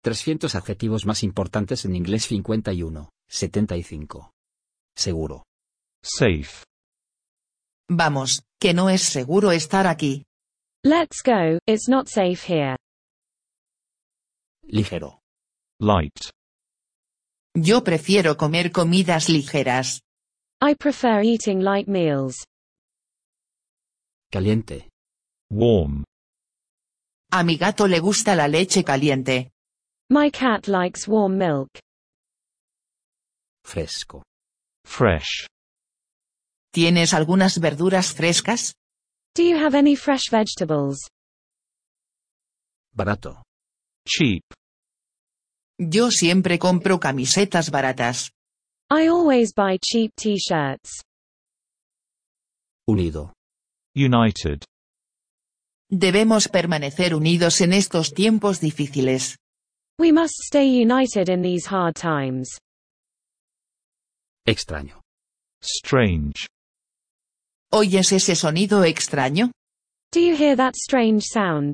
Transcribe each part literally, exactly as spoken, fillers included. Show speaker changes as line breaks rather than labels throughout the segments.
trescientos adjetivos más importantes en inglés cincuenta y uno, setenta y cinco. Seguro.
Safe.
Vamos, que no es seguro estar aquí.
Let's go, it's not safe here.
Ligero.
Light.
Yo prefiero comer comidas ligeras.
I prefer eating light meals.
Caliente.
Warm.
A mi gato le gusta la leche caliente.
My cat likes warm milk.
Fresco.
Fresh.
¿Tienes algunas verduras frescas?
Do you have any fresh vegetables?
Barato.
Cheap.
Yo siempre compro camisetas baratas.
I always buy cheap t-shirts.
Unido.
United.
Debemos permanecer unidos en estos tiempos difíciles.
We must stay united in these hard times.
Extraño.
Strange.
¿Oyes ese sonido extraño?
Do you hear that strange sound?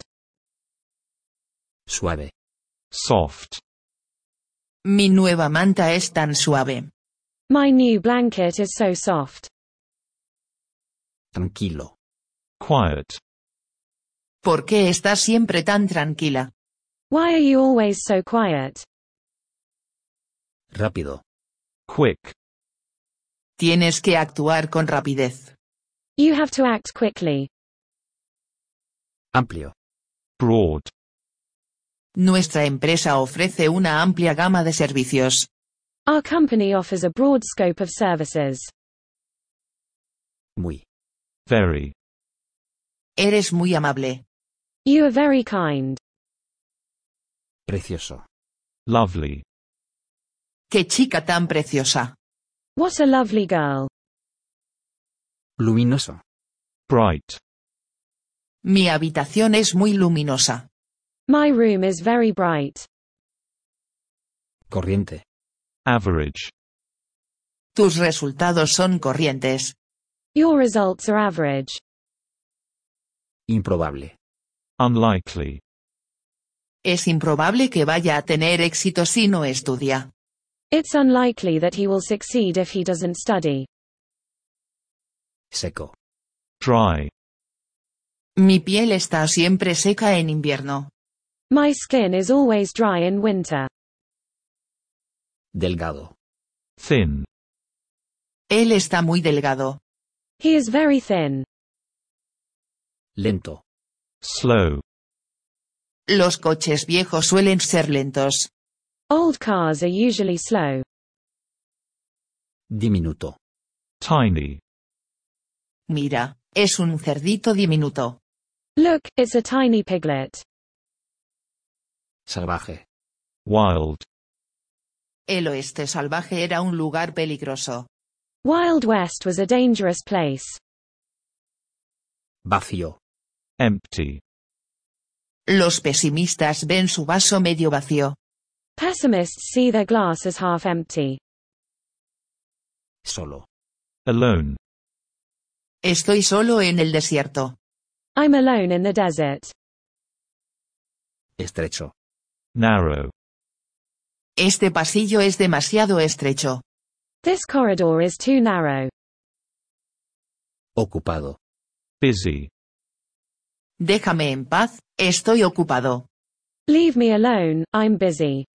Suave.
Soft.
Mi nueva manta es tan suave.
My new blanket is so soft.
Tranquilo.
Quiet.
¿Por qué estás siempre tan tranquila?
Why are you always so quiet?
Rápido.
Quick.
Tienes que actuar con rapidez.
You have to act quickly.
Amplio.
Broad.
Nuestra empresa ofrece una amplia gama de servicios.
Our company offers a broad scope of services.
Muy.
Very.
Eres muy amable.
You are very kind.
Precioso.
Lovely.
¡Qué chica tan preciosa!
What a lovely girl.
Luminoso.
Bright.
Mi habitación es muy luminosa.
My room is very bright.
Corriente.
Average.
Tus resultados son corrientes.
Your results are average.
Improbable.
Unlikely.
Es improbable que vaya a tener éxito si no estudia.
It's unlikely that he will succeed if he doesn't study.
Seco.
Dry.
Mi piel está siempre seca en invierno.
My skin is always dry in winter.
Delgado.
Thin.
Él está muy delgado.
He is very thin.
Lento.
Slow.
Los coches viejos suelen ser lentos.
Old cars are usually slow.
Diminuto.
Tiny.
Mira, es un cerdito diminuto.
Look, it's a tiny piglet.
Salvaje.
Wild.
El oeste salvaje era un lugar peligroso.
Wild West was a dangerous place.
Vacío.
Empty.
Los pesimistas ven su vaso medio vacío.
Pessimists see their glass as half empty.
Solo.
Alone.
Estoy solo en el desierto.
I'm alone in the desert.
Estrecho.
Narrow.
Este pasillo es demasiado estrecho.
This corridor is too narrow.
Ocupado.
Busy.
Déjame en paz, estoy ocupado.
Leave me alone, I'm busy.